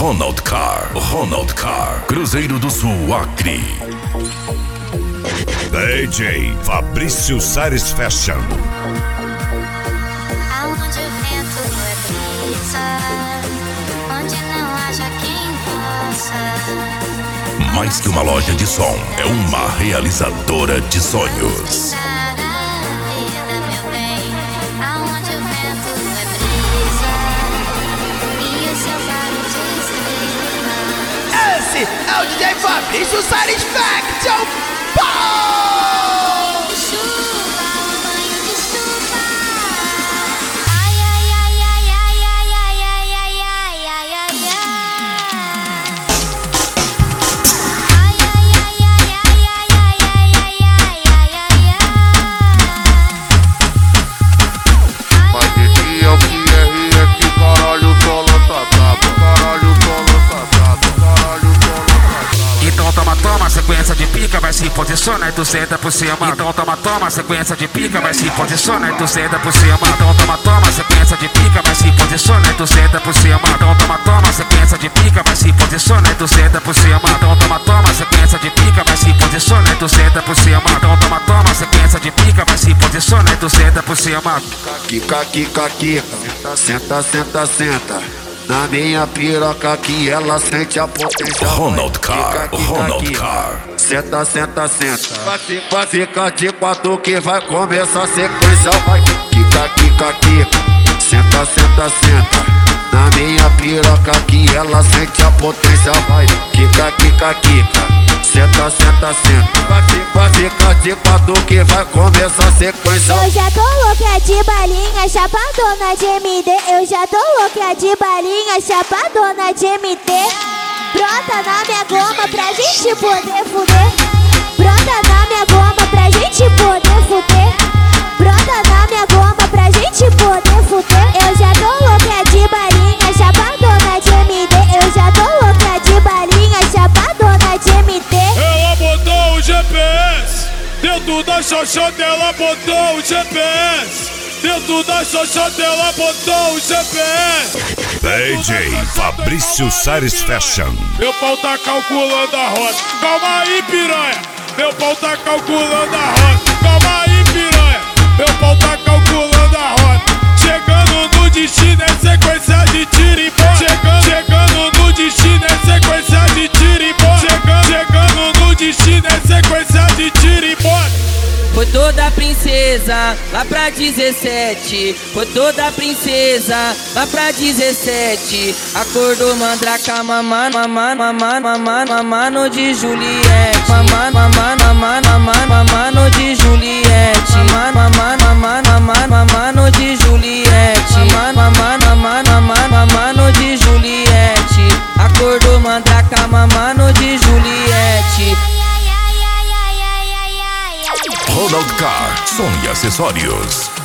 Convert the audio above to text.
Ronald Car, Cruzeiro do Sul, Acre. DJ Fabrício Sares Fashion. Aonde o vento é brisa, onde não haja quem possa. Mais que uma loja de som, é uma realizadora de sonhos. Esse é o DJ Fabrício Sares Fashion. Toma, sequência de pica, vai se posiciona e tu senta por cima. Então toma, sequência de pica, vai se posiciona e tu senta por cima. Então toma, sequência de pica, vai se posiciona e tu senta por cima. Então toma, sequência de pica, vai se posiciona e tu senta por cima. Então toma, sequência de pica, vai se posiciona e tu senta por cima. Então toma, sequência de pica, vai se posiciona e tu senta por cima. Quica, quica, quica, senta, senta, senta. Na minha piroca que ela sente a potência. Ronald Car. Senta, senta, senta. Vai ficar de quatro que vai começar a sequência. Vai quica, quica, quica. Senta, senta, senta. Na minha piroca que ela sente a potência. Vai quica, quica, quica. Senta, senta, senta. Vai ficar de quatro que vai começar a sequência. Eu já tô louca de balinha, chapadona de MD. Eu já tô louca de balinha, chapadona de MD. Brota na minha goma pra gente poder fuder. Brota na minha goma pra gente poder fuder. Brota na minha goma pra gente poder fuder. Eu já tô louca de balinha, chapadona de MD. Eu já tô louca de balinha, chapadona de MD. Ela botou o GPS dentro da xoxota, ela botou o GPS dentro da xoxota, ela botou o GPS. DJ Fabrício Sares Fashion. Meu pau tá calculando a rota. Calma aí, piranha. Meu pau tá calculando a rota. Calma aí, piranha. Meu pau tá calculando a rota. Chegando no destino é sequência de tiro e bola. Chegando no destino é sequência de tiro e bola. Chegando no destino é sequência de tiro e bola. Foi toda princesa lá pra 17. Foi toda princesa lá pra 17. Acordou mandraca, mamando de Juliette. Mamando de Juliette. Mamando de Juliette. Mamando de Juliette. Acordou mandraca, mamando de Juliette. Ronald Car, som e acessórios.